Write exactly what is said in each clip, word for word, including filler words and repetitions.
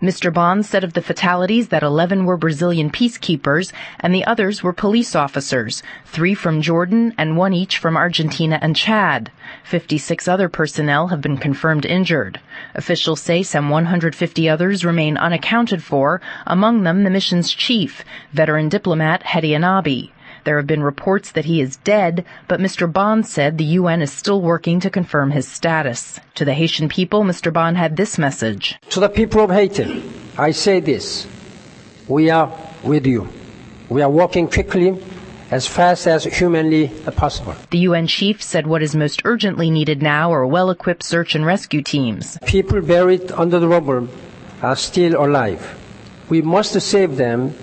Mister Bond said of the fatalities that eleven were Brazilian peacekeepers and the others were police officers, three from Jordan and one each from Argentina and Chad. fifty-six other personnel have been confirmed injured. Officials say some one hundred fifty others remain unaccounted for, among them the mission's chief, veteran diplomat Hedi Anabi. There have been reports that he is dead, but Mister Bond said the U N is still working to confirm his status. To the Haitian people, Mister Bond had this message. To the people of Haiti, I say this. We are with you. We are working quickly, as fast as humanly possible. The U N chief said what is most urgently needed now are well-equipped search and rescue teams. People buried under the rubble are still alive. We must save them,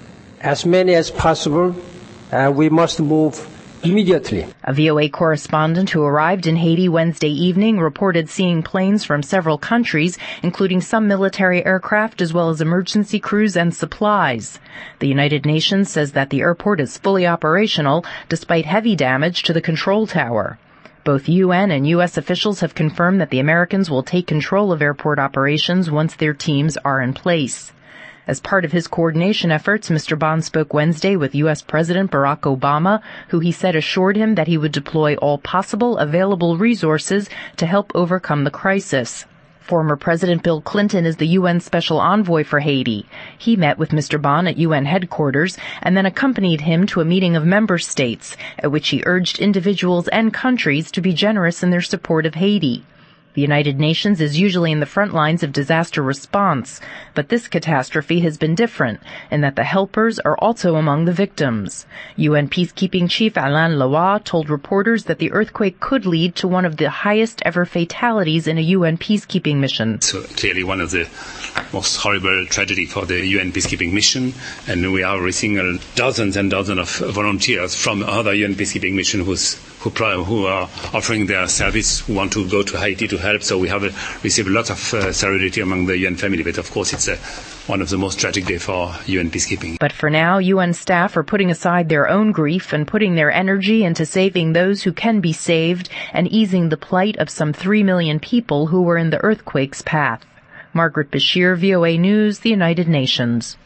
as many as possible. Uh, we must move immediately. A V O A correspondent who arrived in Haiti Wednesday evening reported seeing planes from several countries, including some military aircraft as well as emergency crews and supplies. The United Nations says that the airport is fully operational despite heavy damage to the control tower. Both U N and U S officials have confirmed that the Americans will take control of airport operations once their teams are in place. As part of his coordination efforts, Mister Bond spoke Wednesday with U S President Barack Obama, who he said assured him that he would deploy all possible available resources to help overcome the crisis. Former President Bill Clinton is the U N Special Envoy for Haiti. He met with Mister Bond at U N headquarters and then accompanied him to a meeting of member states, at which he urged individuals and countries to be generous in their support of Haiti. The United Nations is usually in the front lines of disaster response, but this catastrophe has been different in that the helpers are also among the victims. U N Peacekeeping Chief Alain Lawa told reporters that the earthquake could lead to one of the highest ever fatalities in a U N peacekeeping mission. So clearly one of the most horrible tragedy for the U N peacekeeping mission, and we are receiving dozens and dozens of volunteers from other U N peacekeeping missions who's Who, who are offering their service, who want to go to Haiti to help. So we have uh, received lots of uh, solidarity among the U N family. But of course, it's uh, one of the most tragic days for U N peacekeeping. But for now, U N staff are putting aside their own grief and putting their energy into saving those who can be saved and easing the plight of some three million people who were in the earthquake's path. Margaret Bashir, V O A News, the United Nations.